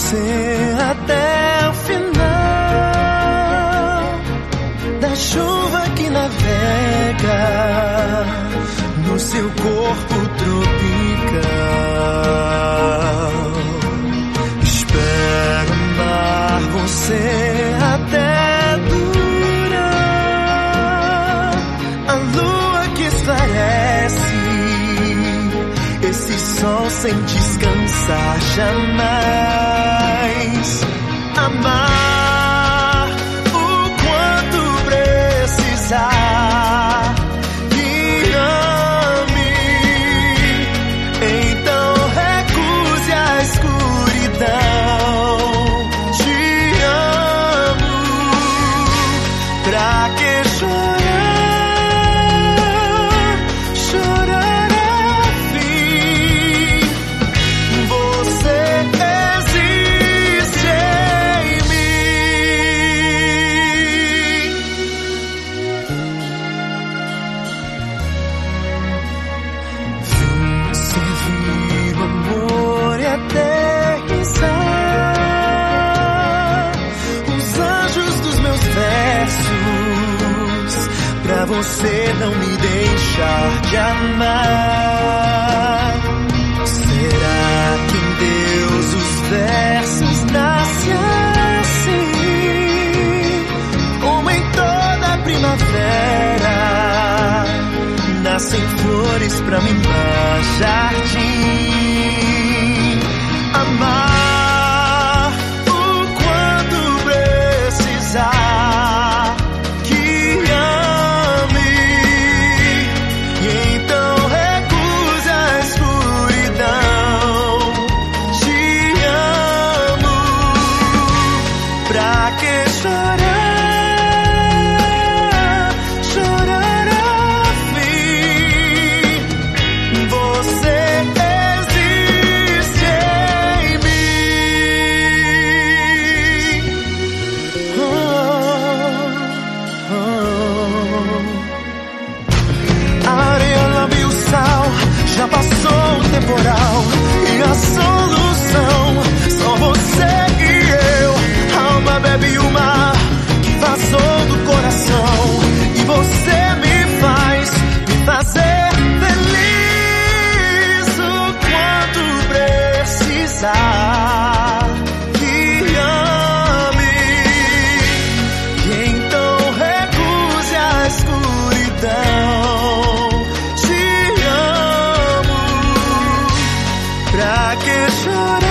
você até o final da chuva que navega no seu corpo tropical. Espero amar você até durar a lua que esclarece esse sol sem descansar jamais. Amar o quanto precisar. Me ame, então recuse a escuridão. Te amo, pra que chorar? Chorar é fim. Você existe em mim. Vim servir o amor e aterrissar os anjos dos meus versos, pra você não me deixar de amar. Será que em Deus os versos nascem assim, como em toda primavera nascem flores pra mimar jardim? Amar o quanto precisar. Que ame, e então recuse a escuridão. Te amo, pra que chorar? Chorar é fim. Você existe em mim. Oh, oh. A areia lambe o sal, já passou o temporal, e a solução só você e eu. A alma bebe o mar que vazou do coração, e você me fazer feliz o quanto precisar. Que ame, e então recuse a escuridão. Te amo, pra que chorar?